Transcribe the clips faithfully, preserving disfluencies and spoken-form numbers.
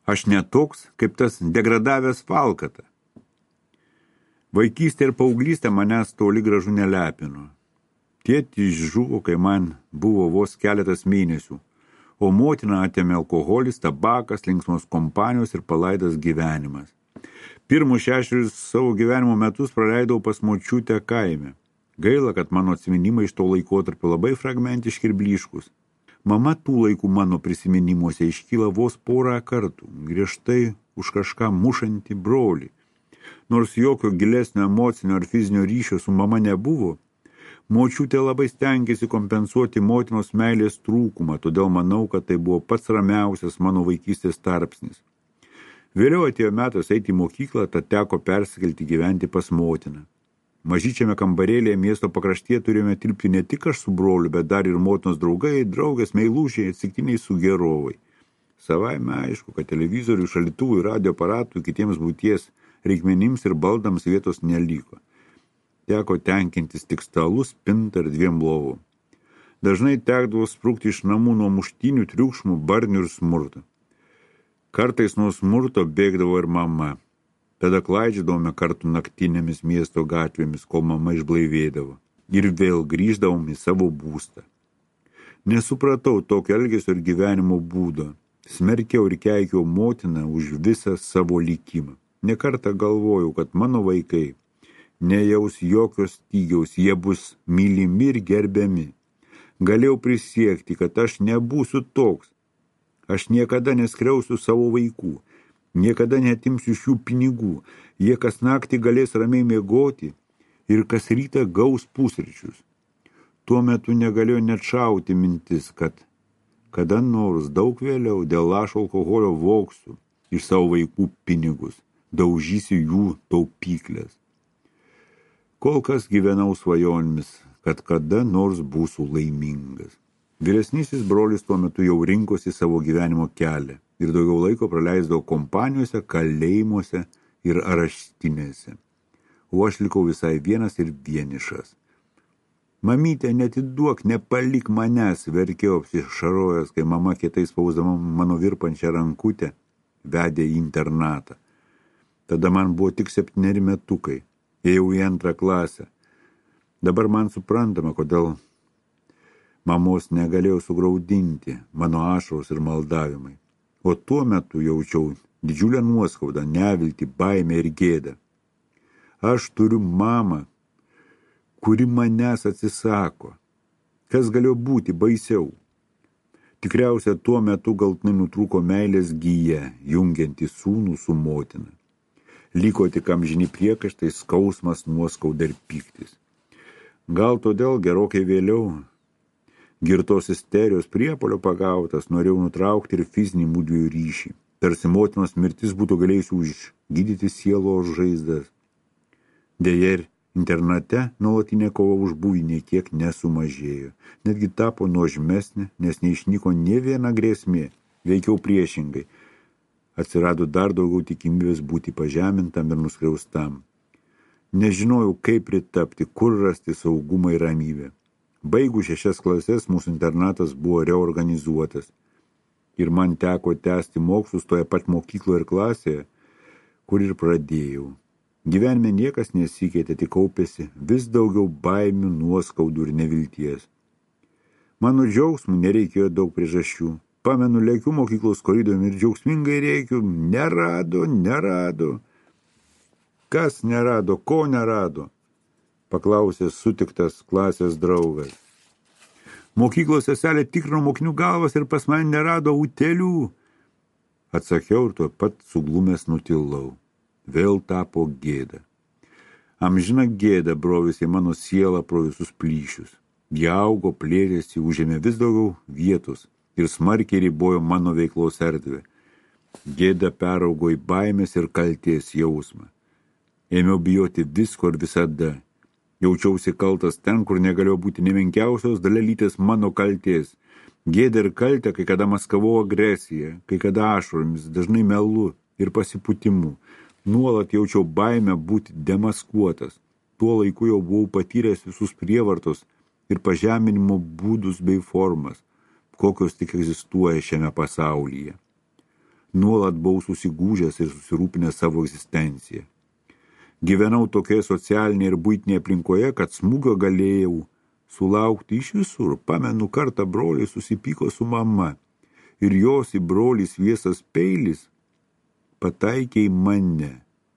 Aš netoks, kaip tas degradavęs Falkata. Vaikystė ir paauglystė manęs toli gražu nelepino. Tėtis žuvo, kai man buvo vos keletas mėnesių, o motina atėmė alkoholis, tabakas, linksmos kompanijos ir palaidas gyvenimas. Pirmus šešerius savo gyvenimo metus praleidau pas močiutę kaime. Gaila, kad mano atsiminimai iš to laikotarpio labai fragmentiški ir blyškus. Mama tų laikų mano prisiminimuose iškyla vos porą kartų, griežtai už kažką mušantį brolį. Nors jokio gilesnio emocinio ar fizinio ryšio su mama nebuvo, močiutė labai stengėsi kompensuoti motinos meilės trūkumą, todėl manau, kad tai buvo pats ramiausias mano vaikystės tarpsnis. Vėliau atėjo metas eiti į mokyklą, tad teko persikelti gyventi pas motiną. Mažyčiame kambarėlėje miesto pakraštyje turėjome tilpti ne tik aš su broliu, bet dar ir motinos draugai, draugės, meilužiai, atsiktiniai sugerovai. Savaime aišku, kad televizorių, šalituvų ir radio aparatų kitiems būties reikmenims ir baldams vietos neliko. Teko tenkintis tik stalus, spintą ir dviem lovų. Dažnai tekdavo sprukti iš namų nuo muštynių, triukšmų, barnių ir smurto. Kartais nuo smurto bėgdavo ir mama. Tada klaidžiodavome kartu naktinėmis miesto gatvėmis, kol mama išblaivėdavo. Ir vėl grįždavom į savo būstą. Nesupratau tokio elgesio ir gyvenimo būdo. Smerkiau ir keikiau motiną už visą savo likimą. Nekartą galvojau, kad mano vaikai nejaus jokios stygiaus, jie bus mylimi ir gerbiami. Galėjau prisiekti, kad aš nebūsiu toks. Aš niekada neskriausiu savo vaikų, niekada netimsiu šių pinigų, jie kas naktį galės ramiai miegoti ir kas rytą gaus pusryčius. Tuo metu negalėjo net šauti mintis, kad kada nors daug vėliau dėl lašo alkoholio vogsiu iš savo vaikų pinigus, daužysiu jų taupyklės. Kol kas gyvenau svajonėmis, kad kada nors būsiu laimingas. Vyresnysis brolis tuo metu jau rinkosi savo gyvenimo kelią ir daugiau laiko praleisdavo kompanijose, kalėjimuose ir areštinėse. O aš likau visai vienas ir vienišas. Mamytė, netiduok, nepalik manęs, verkiau apsišarojęs, kai mama kietai spausdama mano virpančią rankutę vedė į internatą. Tada man buvo tik septyneri metukai, ėjau į antrą klasę. Dabar man suprantama, kodėl mamos negalėjau sugraudinti mano ašaros ir maldavimai. O tuo metu jaučiau didžiulę nuoskaudą, neviltį, baimę ir gėdą. Aš turiu mamą, kuri manęs atsisako. Kas galėjo būti baisiau? Tikriausia, tuo metu galtinai nutrūko meilės gija, jungianti sūnų su motina. Liko tik amžini priekaištai, skausmas, nuoskauda ir pyktis. Gal todėl gerokai vėliau girtos isterijos priepuolio pagautas, norėjau nutraukti ir fizinį mūdviejų ryšį. Tarsi motinos mirtis būtų galėjusi užgydyti sielos žaizdas. Deja ir internate nuolatinė kova už būvį nei kiek nesumažėjo. Netgi tapo nuožmesnė, nes neišnyko nė viena grėsmė, veikiau priešingai. Atsirado dar daugiau tikimybės būti pažemintam ir nuskriaustam. Nežinojau, kaip pritapti, kur rasti saugumą ir ramybę. Baigus šešias klases mūsų internatas buvo reorganizuotas ir man teko tęsti mokslus toje pat mokykloje ir klasėje, kur ir pradėjau. Gyvenime niekas nesikeitė, tik kaupėsi vis daugiau baimių, nuoskaudų ir nevilties. Mano džiaugsmų nereikėjo daug priežasčių. Pamenu, lėkiu mokyklos koridoriumi ir džiaugsmingai rėkiu, nerado, nerado. Kas nerado, ko nerado? Paklausė sutiktas klasės draugas. Mokyklos seselė tikrino mokinių galvas ir pas mane nerado utėlių. Atsakiau ir tuo pat suglumęs nutilau. Vėl tapo gėda. Amžina gėda brovėsi mano sielą pro visus plyšius. Jie augo, plėtėsi, užėmė vis daugiau vietos ir smarkiai ribojo mano veiklos erdvę. Gėda peraugo į baimės ir kaltės jausmą. Ėmiau bijoti visko ir visada. Jaučiausi kaltas ten, kur negalėjo būti nemenkiausios dalelytės mano kaltės. Gėda ir kaltę, kai kada maskavau agresiją, kai kada ašaromis, dažnai melu ir pasipūtimu. Nuolat jaučiau baimę būti demaskuotas. Tuo laiku jau buvau patyręs visus prievartos ir pažeminimo būdus bei formas, kokios tik egzistuoja šiame pasaulyje. Nuolat buvau susigūžęs ir susirūpinęs savo egzistenciją. Gyvenau tokioje socialinėje ir buitinėje aplinkoje, kad smūgio galėjau sulaukti iš visur. Pamenu, kartą broliai susipyko su mama ir jos į brolį sviestas peilis pataikė į mane.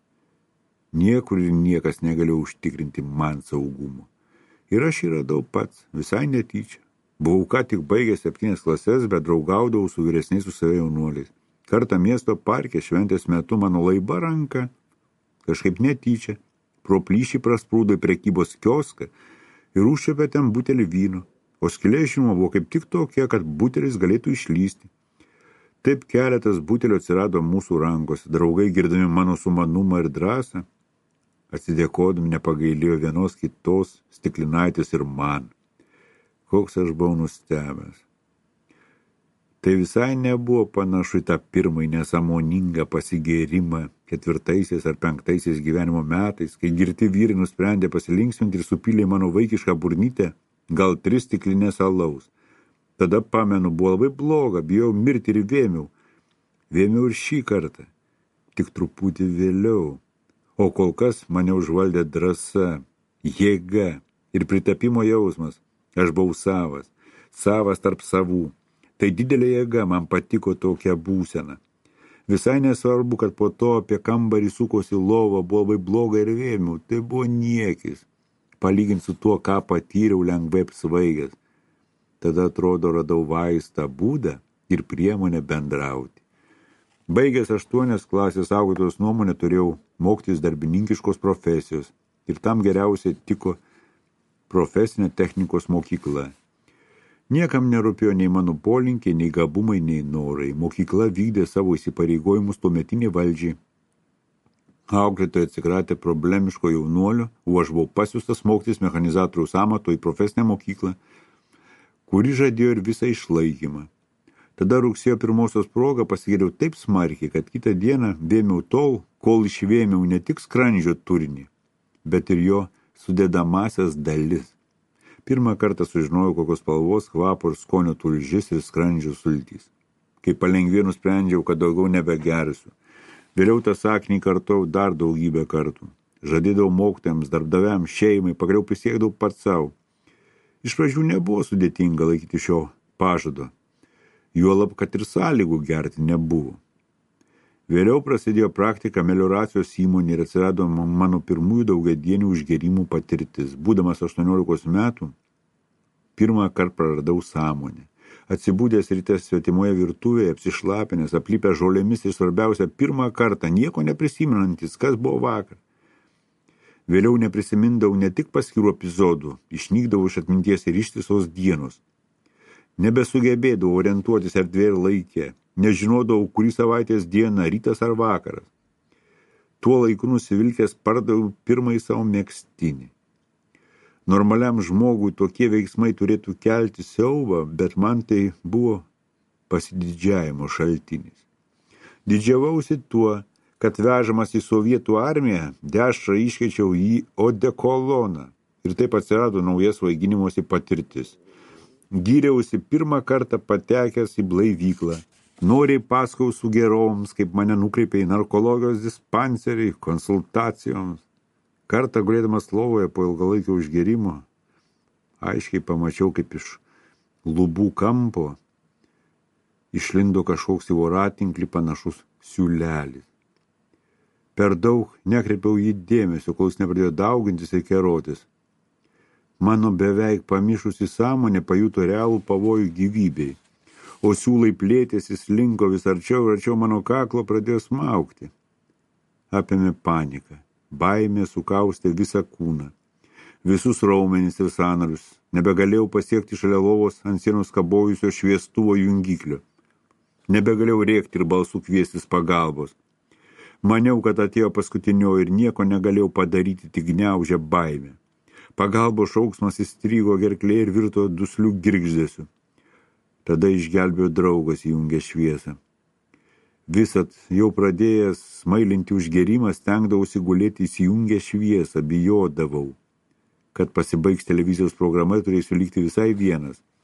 Niekur ir niekas negalėjo užtikrinti man saugumo. Ir aš jį radau pats, visai netyčia. Buvau ką tik baigęs septynias klases, bet draugaudavau su vyresniais su save jaunuoliais. Kartą miesto parke šventės metu mano laiba ranka, kažkaip netyčia, pro plyšį prasprūdo į prekybos kioską ir užčiupė ten butelį vyno, o skylė žinoma buvo kaip tik tokia, kad butelis galėtų išlysti. Taip keletas butelio atsirado mūsų rankose, draugai girdami mano sumanumą ir drąsą, atsidėkodami nepagailėjo vienos kitos stiklinaitės ir man. Koks aš buvau nustebęs. Tai visai nebuvo panašu į tą pirmąjį nesąmoningą pasigėrimą ketvirtaisiais ar penktaisiais gyvenimo metais, kai girti vyrai nusprendė pasilinksminti ir supylė mano vaikišką burnytę gal tris stiklinės alaus. Tada, pamenu, buvo labai bloga, bijau mirti ir vėmiau. Vėmiau ir šį kartą, tik truputį vėliau. O kol kas mane užvaldė drąsa, jėga ir pritapimo jausmas. Aš buvau savas, savas tarp savų. Tai didelė jėga, man patiko tokia būsena. Visai nesvarbu, kad po to apie kambarį sukosi lova, buvo labai bloga ir vėmiau. Tai buvo niekis, palyginti su tuo, ką patyriau lengvai apsvaigęs. Tada, atrodo, radau vaistą, būdą ir priemonę bendrauti. Baigęs aštuonias klasės auklėtojos nuomonę turėjau mokytis darbininkiškos profesijos ir tam geriausiai tiko profesinė technikos mokykla. Niekam nerūpėjo nei mano polinkiai, nei gabumai, nei norai. Mokykla vykdė savo įsipareigojimus tuometinį valdžiai. Auklėtoja atsikratė problemiško jaunuolio, o aš buvau pasiųstas mokytis mechanizatoriaus amato į profesinę mokyklą, kuri žadėjo ir visą išlaikymą. Tada rugsėjo pirmosios proga pasigėriau taip smarkiai, kad kitą dieną vėmiau tol, kol išvėmiau ne tik skrandžio turinį, bet ir jo sudedamasias dalis. Pirmą kartą sužinojau, kokios spalvos, kvapo ir skonio tulžis ir skrandžio sultys. Kai palengvė nusprendžiau, kad daugiau nebegersiu. Vėliau tą sakinį kartojau dar daugybę kartų. Žadėdavau mokytojams, darbdaviams, šeimai, pagaliau prisiekdavau pats savo. Iš pradžių nebuvo sudėtinga laikyti šio pažado. Juolab, kad ir sąlygų gerti nebuvo. Vėliau prasidėjo praktika melioracijos įmonė ir atsirado mano pirmųjų daugiadienių užgėrimų patirtis. Būdamas aštuoniolikos metų, pirmą kartą praradau sąmonę. Atsibūdęs ryte svetimoje virtuvėje, apsišlapinęs, aplypę žolėmis ir svarbiausia, pirmą kartą nieko neprisimenantis, kas buvo vakar. Vėliau neprisimindavau ne tik paskirų epizodų, išnykdavau iš atminties ir ištisos dienos. Nebesugebėdavau orientuotis erdvėje ir laike. Nežinodavau, kurį savaitės dieną, rytas ar vakaras. Tuo laiku nusivilkęs pardaviau pirmąjį savo megztinį. Normaliam žmogui tokie veiksmai turėtų kelti siaubą, bet man tai buvo pasididžiavimo šaltinis. Didžiavausi tuo, kad vežamas į sovietų armiją, dešrą iškeičiau į odekoloną ir taip atsirado nauja svaiginimosi patirtis. Gyriausi pirmą kartą patekęs į blaivyklą. Noriai pasakau su geroms, kaip mane nukreipė į narkologijos dispanserį, konsultacijoms. Kartą gulėdamas lovoje po ilgalaikio užgėrimo, aiškiai pamačiau, kaip iš lubų kampo išlindo kažkoks į voratinklį panašus siūlelis. Per daug nekreipiau jį dėmesio, kol jis nepradėjo daugintis ir kerotis. Mano beveik pamišusi sąmonė pajuto realų pavojų gyvybei. O siūlai plėtėsi, slinko vis arčiau ir arčiau mano kaklo pradėjo smaugti. Apėmė panika, baimė sukaustė visą kūną, visus raumenis ir sąnarius. Nebegalėjau pasiekti šalia lovos ant sienos kabojusio šviestuvo jungiklio. Nebegalėjau rėkti ir balsų kviestis pagalbos. Maniau, kad atėjo paskutinio ir nieko negalėjau padaryti, tik gniaužė baimę. Pagalbos šauksmas įstrigo gerklėje ir virto duslių girgždesiu. Tada išgelbėjo draugas įjungė šviesą. Visat jau pradėjęs smailinti užgėrimą, stengdavausi gulėti įsijungę šviesą, bijodavau, kad pasibaigs televizijos programa ir turėsiu likti visai vienas.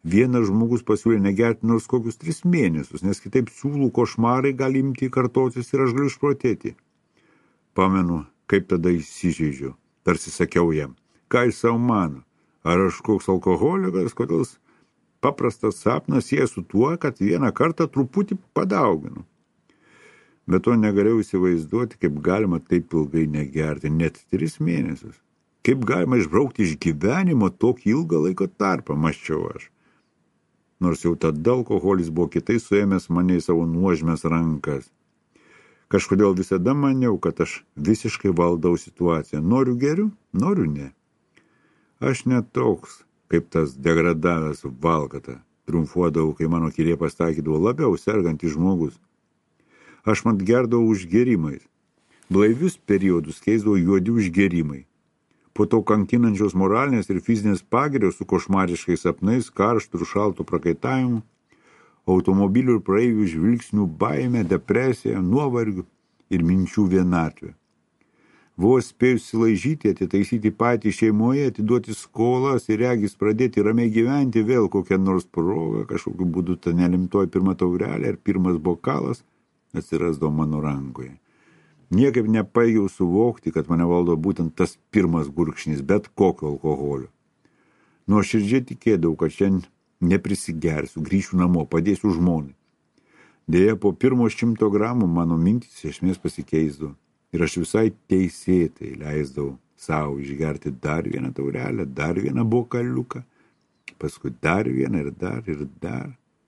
Vienas žmogus pasiūlė negerti nors kokius tris mėnesius, nes kitaip siūlų košmarai gali imti kartotis ir aš galiu išprotėti. Pamenu, kaip tada įsižeidžiu, tarsi sakiau jam, ką jis savo mano, ar aš koks alkoholikas, kodėl paprastas sapnas sieja su tuo, kad vieną kartą truputį padauginu. Bet to negalėjau įsivaizduoti, kaip galima taip ilgai negerti, net tris mėnesius. Kaip galima išbraukti iš gyvenimo tokį ilgą laiko tarpą, mąsčiau aš. Nors jau tada alkoholis buvo kitai suėmęs mane į savo nuožmes rankas. Kažkodėl visada maniau, kad aš visiškai valdau situaciją. Noriu geriu, noriu ne. Aš net toks, kaip tas degradavęs valkata, triumfuodavau, kai mano kirė pastakydavo labiau sergantis žmogus. Aš mat gerdavau užgerimais. Blaivius periodus keisdavau juodi užgerimai. Po to kankinančios moralinės ir fizinės pagirios su košmariškais sapnais, karštų ir šaltų prakaitavimu, automobilių ir praeivių žvilgsnių baimė, depresija, nuovargių ir minčių vienatvė. Vos spėjus silaižyti, atitaisyti patį šeimoje, atiduoti skolas ir regis pradėti ramiai gyventi, vėl kokią nors progą, kažkokiu būdu ta nelimtoji pirma taurelė ir pirmas bokalas atsirasdavo mano rankoje. Niekaip nepajėgiau suvokti, kad mane valdo būtent tas pirmas gurkšnys, bet kokio alkoholio. Nuoširdžiai tikėdavau, kad šiandien neprisigersiu, grįšiu namo, padėsiu žmonai. Deja, po pirmo šimto gramų mano mintys iš esmės pasikeisdavo ir aš visai teisėtai leisdavau savo išgerti dar vieną taurelę, dar vieną bokaliuką, paskui dar vieną ir dar ir dar.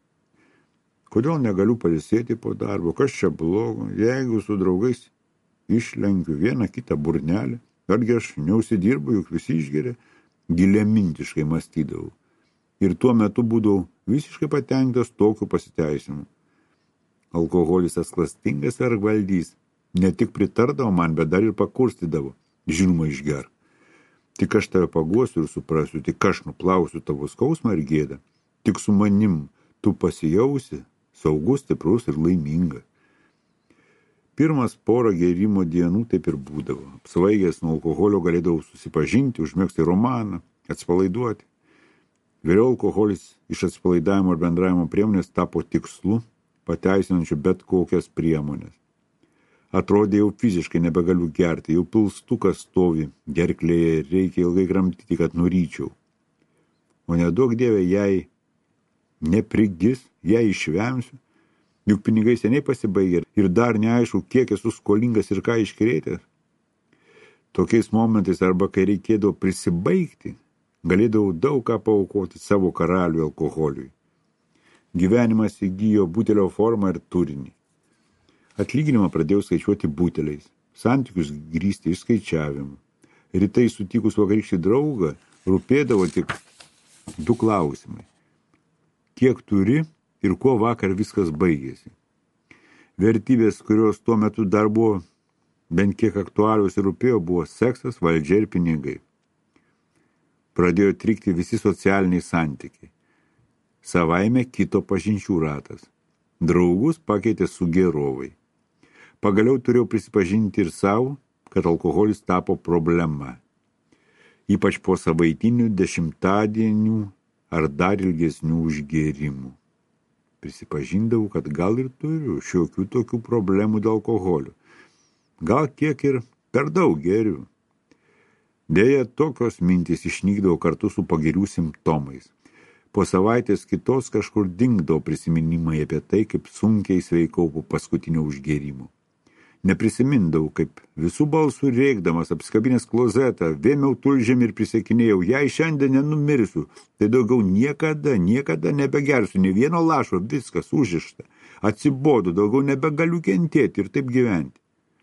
Kodėl negaliu pailsėti po darbo, kas čia blogo, jeigu su draugais išlenkiu vieną kitą burnelį, argi aš neusidirbu, juk visi išgeria, giliamintiškai mąstydavau. Ir tuo metu būdavau visiškai patenkintas tokiu pasiteisimu. Alkoholis atsklastingas vergvaldys, ne tik pritardavo man, bet dar ir pakurstydavo. Žinoma, išgerk. Tik aš tave paguosiu ir suprasiu, tik aš nuplausiu tavo skausmą ir gėdą. Tik su manim tu pasijausi, saugus, stiprus ir laimingas. Pirmas porą gėrimo dienų taip ir būdavo. Apsvaigęs nuo alkoholio galėdavau susipažinti, užmegzti romaną, atsipalaiduoti. Vėliau alkoholis iš atsipalaidavimo ir bendravimo priemonės tapo tikslu, pateisinančiu bet kokias priemonės. Atrodė, jau fiziškai nebegaliu gerti, jau pilstukas stovi gerklėje ir reikia ilgai kramtyti, kad nuryčiau. O neduok Dieve, jei neprigis, jei išvemsiu, juk pinigai seniai pasibaigė ir dar neaišku, kiek esu skolingas ir ką iškrėtęs. Tokiais momentais arba kai reikėdavo prisibaigti, galėdavau daug ką paaukoti savo karaliui alkoholiui. Gyvenimas įgijo butelio formą ir turinį. Atlyginimą pradėjau skaičiuoti buteliais, santykius grįsti išskaičiavimu. Rytai sutikus vakarykštį draugą rūpėdavo tik du klausimai. Kiek turi ir kuo vakar viskas baigėsi. Vertybės, kurios tuo metu dar buvo bent kiek aktualios ir rūpėjo, buvo seksas, valdžia ir pinigai. Pradėjo trikti visi socialiniai santykiai. Savaime kito pažinčių ratas. Draugus pakeitė sugėrovai. Pagaliau turėjau prisipažinti ir savo, kad alkoholis tapo problema. Ypač po savaitinių, dešimtadienių ar dar ilgesnių užgėrimų. Prisipažindavau, kad gal ir turiu šiokių tokių problemų dėl alkoholio. Gal kiek ir per daug geriu. Deja, tokios mintys išnykdavo kartu su pagirių simptomais. Po savaitės kitos kažkur dingdavo prisiminimai apie tai, kaip sunkiai sveikau po paskutinio užgėrimo. Neprisimindavau, kaip visų balsų rėkdamas, apskabinęs klozetą, vėmiau tulžėm ir prisiekinėjau, jei šiandien nenumirsiu, tai daugiau niekada, niekada nebegersiu, ne vieno lašo, viskas užišta. Atsibodu, daugiau nebegaliu kentėti ir taip gyventi.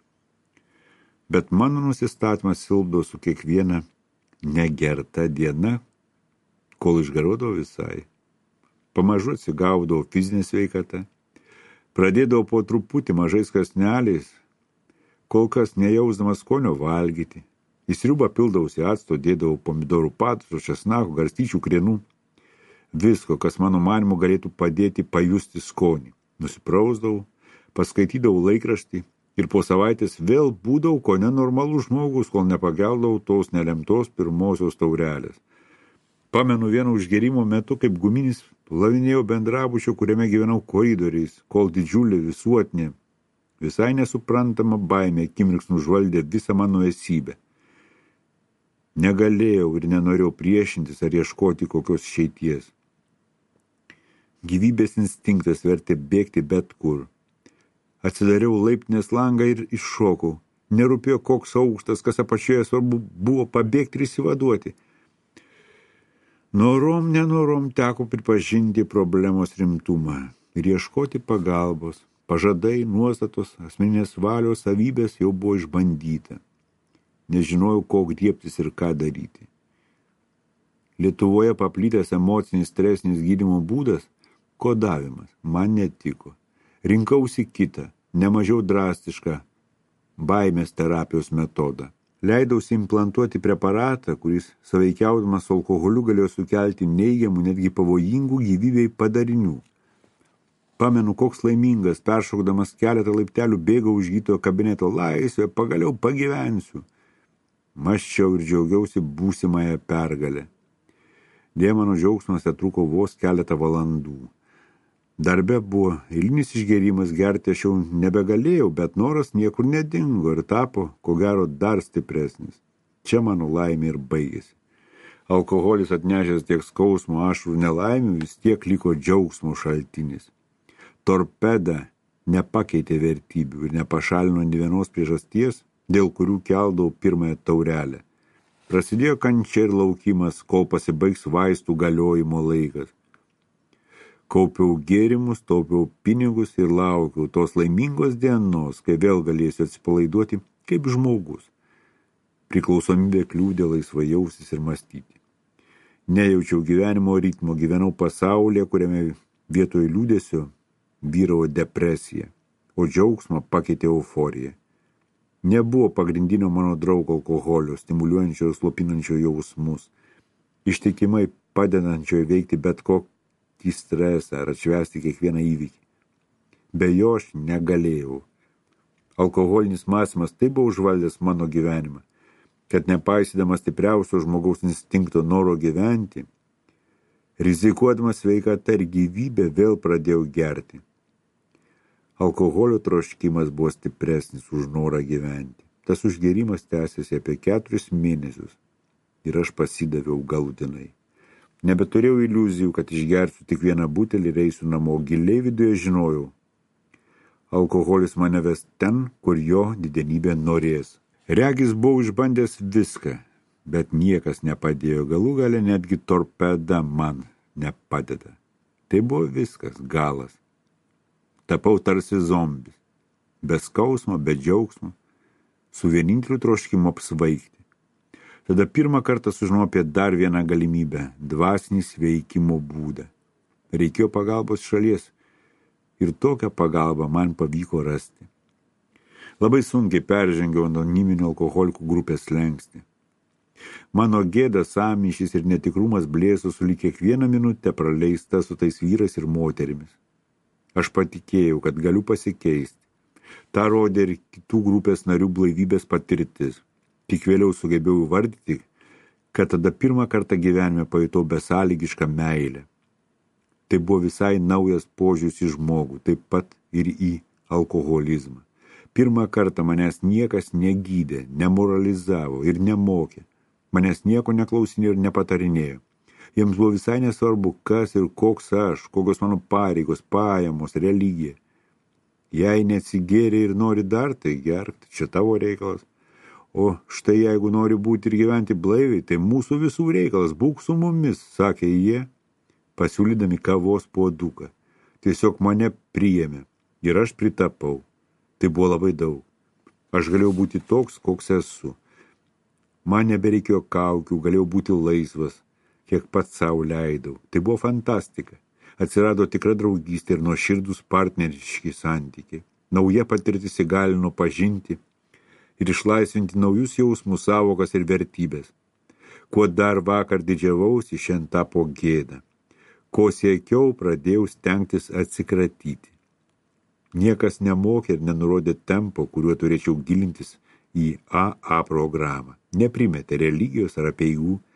Bet mano nusistatymas silpdavo su kiekviena negerta diena, kol išgaruodavo visai. Pamažu atsigaudavo fizinė sveikata, pradėdavo po truputį mažais kąsneliais, kol kas nejausdamas skonio valgyti. Į sriubą pildausi acto, dėdavau pomidorų padažų, česnakų, garstyčių, krienų. Visko, kas mano manymu galėtų padėti pajusti skonį. Nusiprausdavau, paskaitydavau laikraštį ir po savaitės vėl būdavau ko nenormalus žmogus, kol nepageldavau tos nelemtos pirmosios taurelės. Pamenu vieno užgėrimo metu, kaip guminis lavinėjau bendrabučio, kuriame gyvenau koridoriais, kol didžiulė visuotinė, visai nesuprantama baimė akimirksniu užvaldė visą mano esybę. Negalėjau ir nenorėjau priešintis ar ieškoti kokios išeities. Gyvybės instinktas vertė bėgti bet kur. Atsidariau laiptinės langą ir iššokau. Nerūpėjo koks aukštas, kas apačioje, svarbu buvo pabėgti ir įsivaduoti. Norom, nenorom teko pripažinti problemos rimtumą ir ieškoti pagalbos. Pažadai, nuostatos, asmeninės valios savybės jau buvo išbandyta. Nežinojau, ko griebtis ir ką daryti. Lietuvoje paplitęs emocinis stresinis gydymo būdas – kodavimas. Man netiko. Rinkausi kitą, nemažiau drastišką baimės terapijos metodą. Leidausi implantuoti preparatą, kuris saveikiaudamas su alkoholiu galėjo sukelti neigiamų, netgi pavojingų gyvybei padarinių. Pamenu, koks laimingas, peršokdamas keletą laiptelių bėgau už gydytojo kabineto laisvę, pagaliau pagyvensiu. Mąsčiau ir džiaugiausi būsimąją pergalę. Dėja, mano džiaugsmas atruko vos keletą valandų. Darbe buvo eilinis išgėrimas, gerti aš jau nebegalėjau, bet noras niekur nedingo ir tapo, ko gero, dar stipresnis. Čia mano laimė ir baigėsi. Alkoholis atnešęs tiek skausmo, ašarų nelaimių, vis tiek liko džiaugsmo šaltinis. Torpeda nepakeitė vertybių ir nepašalino nė vienos priežasties, dėl kurių keldavau pirmąją taurelę. Prasidėjo kančia ir laukimas, kol pasibaigs vaistų galiojimo laikas. Kaupiau gėrimus, taupiau pinigus ir laukiau tos laimingos dienos, kai vėl galėsiu atsipalaiduoti kaip žmogus. Priklausomybė kliūdė laisvai jaustis ir mąstyti. Nejaučiau gyvenimo ritmo, gyvenau pasaulyje, kuriame vietoj liūdesio vyravo depresija, o džiaugsmą pakeitė euforija. Nebuvo pagrindinio mano draugo alkoholio, stimuliuojančio ir slopinančio jausmus, ištikimai padedančio įveikti bet kokį stresą ar atšvęsti kiekvieną įvykį. Be jo aš negalėjau. Alkoholinis mąstymas taip buvo užvaldęs mano gyvenimą, kad nepaisydamas stipriausio žmogaus instinkto noro gyventi, rizikuodamas sveikatą ir gyvybę vėl pradėjau gerti. Alkoholio troškimas buvo stipresnis už norą gyventi. Tas užgėrimas tęsėsi apie keturis mėnesius ir aš pasidaviau galutinai. Nebeturėjau iliuzijų, kad išgersiu tik vieną butelį ir eisiu namo. Giliai viduje žinojau. Alkoholis mane ves ten, kur jo didenybė norės. Regis buvau išbandęs viską, bet niekas nepadėjo. Galų gale netgi torpeda man nepadeda. Tai buvo viskas, galas. Tapau tarsi zombis. Be skausmo, be džiaugsmo, su vieninteliu troškimu apsvaigti. Tada pirmą kartą sužinojau apie dar vieną galimybę – dvasinį sveikimo būdą. Reikėjo pagalbos šalies ir tokią pagalbą man pavyko rasti. Labai sunkiai peržengiau anoniminių alkoholikų grupės slenkstį. Mano gėda, sąmyšis ir netikrumas blėso sulig kiekvieną minutę praleista su tais vyrais ir moterimis. Aš patikėjau, kad galiu pasikeisti. Ta rodė ir kitų grupės narių blaivybės patirtis. Tik vėliau sugebėjau vardyti, kad tada pirmą kartą gyvenime pajutau besąlygišką meilę. Tai buvo visai naujas požiūris į žmogų, taip pat ir į alkoholizmą. Pirmą kartą manęs niekas negydė, nemoralizavo ir nemokė. Manęs nieko neklausinėjo ir nepatarinėjo. Jiems buvo visai nesvarbu, kas ir koks aš, kokios mano pareigos, pajamos, religija. Jei neatsigėrė ir nori dar, tai gerk, čia tavo reikalas. O štai jeigu nori būti ir gyventi blaiviai, tai mūsų visų reikalas, būk su mumis, sakė jie, pasiūlydami kavos puoduką. Tiesiog mane priėmė ir aš pritapau. Tai buvo labai daug. Aš galėjau būti toks, koks esu. Man nebereikėjo kaukių, galėjau būti laisvas, kiek pats savo leidau. Tai buvo fantastika. Atsirado tikra draugystė ir nuoširdūs partneriški santykiai. Nauja patirtis įgalino pažinti ir išlaisvinti naujus jausmus, savokas ir vertybės. Kuo dar vakar didžiavausi, šiandien tapo gėda. Ko siekiau, pradėjau stengtis atsikratyti. Niekas nemokė ir nenurodė tempo, kuriuo turėčiau gilintis į A A programą. Neprimetė religijos ar apeigų,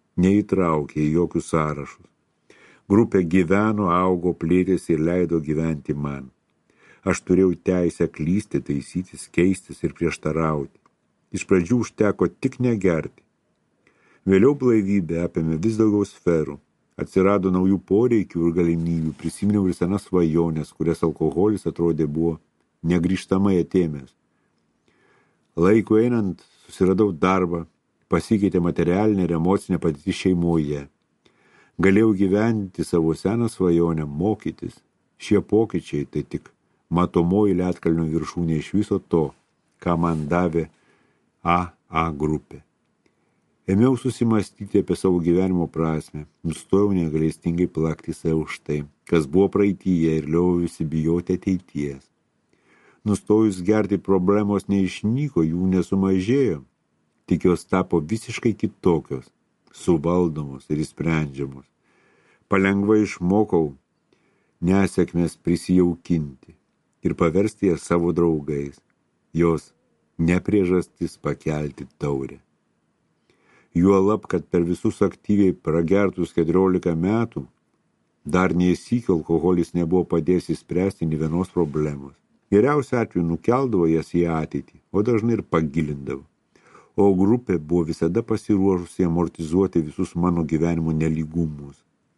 neįtraukė į jokius sąrašus. Grupė gyveno, augo, plėtėsi ir leido gyventi man. Aš turėjau teisę klysti, taisytis, keistis ir prieštarauti. Iš pradžių užteko tik negerti. Vėliau blaivybė apėmė vis daugiau sferų. Atsirado naujų poreikių ir galimybių, prisiminiau ir senas svajonės, kurias alkoholis atrodė buvo negrįžtamai atėmęs. Laiku einant susiradau darbą, pasikeitė materialinė ir emocinė padėtis šeimoje. Galėjau gyventi savo seną svajonę, mokytis. Šie pokyčiai tai tik matomoji ledkalnio viršūnė iš viso to, ką man davė A A grupė. Ėmiau susimastyti apie savo gyvenimo prasmę, nustojau negailestingai plakti save už tai, kas buvo praeityje ir liovėsi bijoti ateities. Nustojus gerti problemos neišnyko, jų nesumažėjo, tik jos tapo visiškai kitokios, suvaldomos ir išsprendžiamos. Palengva išmokau nesėkmės prisijaukinti ir paversti jas savo draugais, jos nepriežastis pakelti taurę. Juolab, kad per visus aktyviai pragertus keturiolika metų dar neįsykio alkoholis nebuvo padėjęs įspręsti nė vienos problemos. Geriausia atveju nukeldavo jas į ateitį, o dažnai ir pagilindavo. O grupė buvo visada pasiruošusi amortizuoti visus mano gyvenimo nelygumus.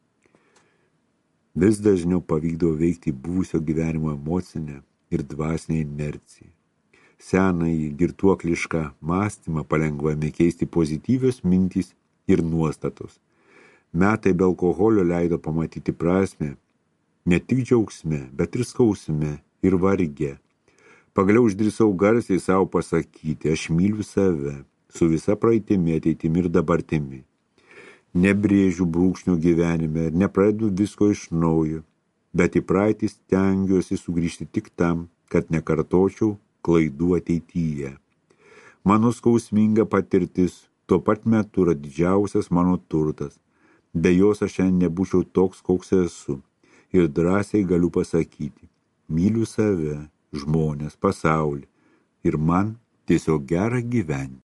Vis dažniau pavykdavo veikti buvusio gyvenimo emocinę ir dvasinę inerciją. Senąjį girtuoklišką mąstymą palengvame keisti pozityvios mintys ir nuostatos. Metai be alkoholio leido pamatyti prasmę ne tik džiaugsme, bet ir skausme ir varge. Pagaliau išdrįsau garsiai savo pasakyti, aš myliu save su visa praeitimi, ateitimi ir dabartimi. Nebrėžiu brūkšnio gyvenime ir nepradedu visko iš naujo, bet į praeitį stengiuosi sugrįžti tik tam, kad nekartočiau klaidų ateityje. Mano skausminga patirtis tuo pat metu yra didžiausias mano turtas. Be jos aš šiandien nebūčiau toks, koks esu. Ir drąsiai galiu pasakyti, myliu save, žmonės, pasaulį. Ir man tiesiog gera gyventi.